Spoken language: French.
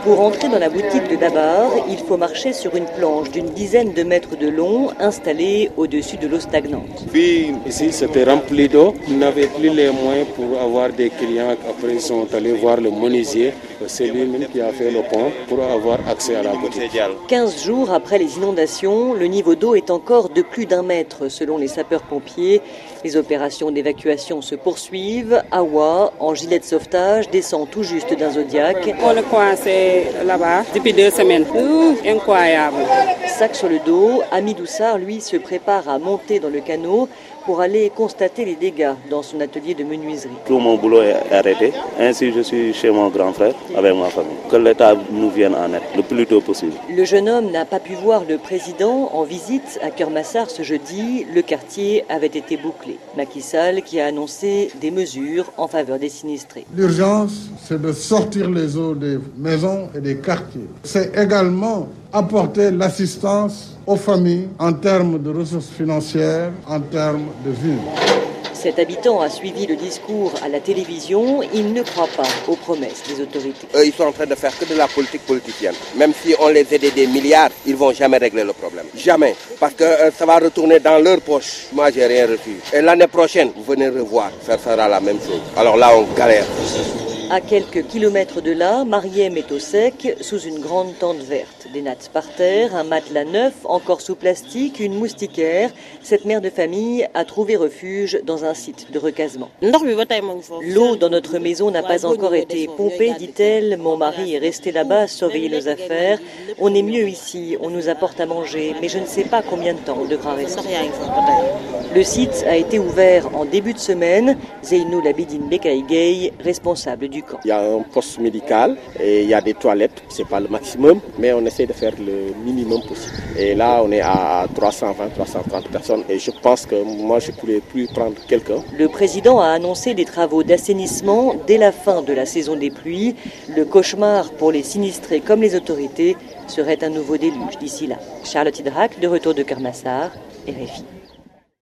Pour entrer dans la boutique de Dabar, il faut marcher sur une planche d'une dizaine de mètres de long installée au-dessus de l'eau stagnante. Puis ici c'était rempli d'eau, ils n'avaient plus les moyens pour avoir des clients. Après ils sont allés voir le menuisier, c'est lui-même qui a fait le pont pour avoir accès à la boutique. 15 jours après les inondations, le niveau d'eau est encore de plus d'1 mètre selon les sapeurs-pompiers. Les opérations d'évacuation se poursuivent. Awa, en gilet de sauvetage, descend tout juste d'un Zodiac. On est coincé là-bas depuis 2 semaines. Incroyable. Sac sur le dos, Hamidou Sarr, lui, se prépare à monter dans le canot pour aller constater les dégâts dans son atelier de menuiserie. Tout mon boulot est arrêté. Ainsi, je suis chez mon grand frère avec ma famille. Que l'État nous vienne en aide le plus tôt possible. Le jeune homme n'a pas pu voir le président en visite à Kermassar ce jeudi. Le quartier avait été bouclé. Macky Sall qui a annoncé des mesures en faveur des sinistrés. L'urgence, c'est de sortir les eaux des maisons et des quartiers. C'est également apporter l'assistance aux familles en termes de ressources financières, en termes de vivres. Cet habitant a suivi le discours à la télévision. Il ne croit pas aux promesses des autorités. Eux, ils sont en train de faire que de la politique politicienne. Même si on les aide des milliards, ils ne vont jamais régler le problème. Jamais. Parce que ça va retourner dans leur poche. Moi, j'ai rien reçu. Et l'année prochaine, vous venez revoir. Ça sera la même chose. Alors là, on galère. À quelques kilomètres de là, Mariem est au sec, sous une grande tente verte. Des nattes par terre, un matelas neuf, encore sous plastique, une moustiquaire. Cette mère de famille a trouvé refuge dans un site de recasement. L'eau dans notre maison n'a pas encore été pompée, dit-elle. Mon mari est resté là-bas à surveiller nos affaires. On est mieux ici, on nous apporte à manger, mais je ne sais pas combien de temps on devra rester. Le site a été ouvert en début de semaine. Zeynou Labidine Bekaïgei, responsable du camp. Il y a un poste médical et il y a des toilettes, c'est pas le maximum, mais on essaie de faire le minimum possible. Et là, on est à 320, 330 personnes et je pense que moi, je ne pourrais plus prendre quelqu'un. Le président a annoncé des travaux d'assainissement dès la fin de la saison des pluies. Le cauchemar pour les sinistrés comme les autorités serait un nouveau déluge d'ici là. Charlotte Hydrac, de retour de Kermassar, RFI.